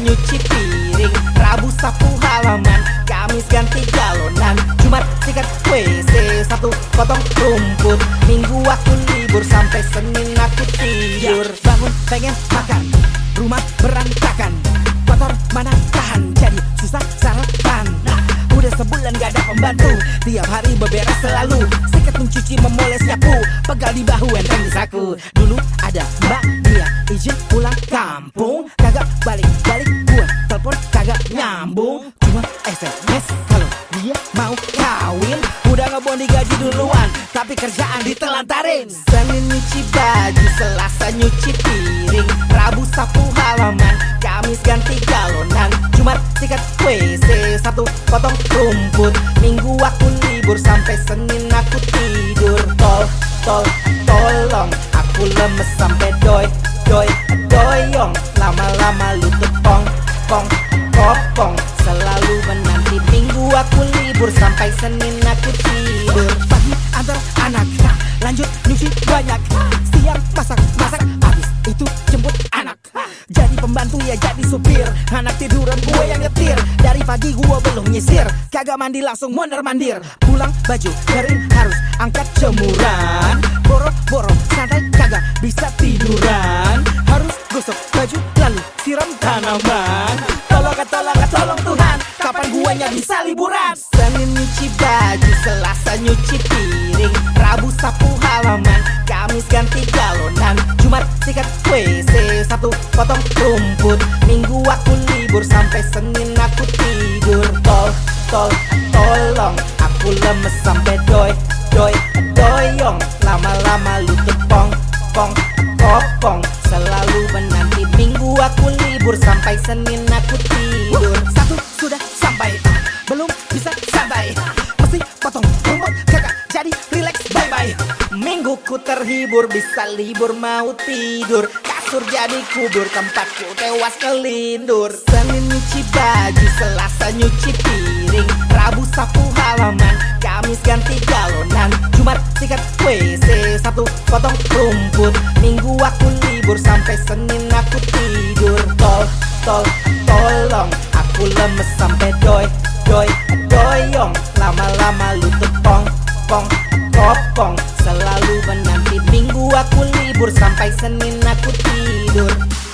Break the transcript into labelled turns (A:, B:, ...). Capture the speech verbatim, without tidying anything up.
A: nyuci piring, Rabu sapu halaman, Kamis ganti galonan, Jumat sikat W C, Sabtu potong rumput, Minggu aku libur sampai Senin aku tidur. Bangun pengen makan, rumah berantakan, kotor mana tahan, jadi susah sarapan. Nah, udah sebulan gak ada pembantu, tiap hari beberes selalu, sikat mencuci memoles nyapu, pegal di bahu enteng di saku. Dulu ada mbak dia izin pulang kampung, kagak balik-balik gua telepon kagak nyambung, cuma S M S kalau dia mau kawin. Udah ngebon digaji duluan, tapi kerjaan ditelantarin. Senin nyuci baju, Selasa nyuci piring, Rabu sapu halaman, Kamis ganti galonan, Jumat sikat W C, Sabtu potong rumput, Minggu aku libur sampai Senin aku tidur. Tol, tol, tolong, aku lemes sampai doi, doi, doyong, lama-lama lutut pong, pong, kopong, selalu menanti Minggu aku libur sampai Senin aku tidur. Pagi antar anak, lanjut nyuci banyak, siang masak-masak, habis itu jemput anak. Jadi pembantu ya jadi supir, anak tiduran gue yang nyetir. Dari pagi gue belum nyisir, kagak mandi langsung mondar-mandir. Pulang baju kering harus angkat jemuran, boro-boro santai kagak bisa tiduran, harus gosok baju lalu siram tanaman. Tolong tolong tolong Tuhan, kapan guanya bisa liburan? Senin nyuci baju, Selasa nyuci piring, Rabu sapu halaman, Kamis ganti galonan, Jumat sikat W C, Sabtu potong rumput, Minggu aku libur sampai Senin aku tidur. Tol, tol, tolong, aku lemes sampai doi, doi, doyong, lama-lama lutut pong, pong, kopong, selalu menanti Minggu aku libur sampai Senin aku tidur. Satu sudah sampai, belum bisa santai, mesti potong rumput kagak jadi relax bye bye. Minggu ku terhibur, bisa libur mau tidur, kasur jadi kubur, tempatku tewas kelindur. Senin nyuci baju, Selasa nyuci piring, Rabu sapu halaman, Kamis ganti galonan, Jumat sikat W C, Sabtu potong rumput, Minggu aku libur sampai Senin aku tidur. Tol, tol, tolong, aku lemes sampai doi, doi, doyong, lama-lama lutut pong, pong, kopong, selalu menanti Minggu aku libur sampai Senin aku tidur.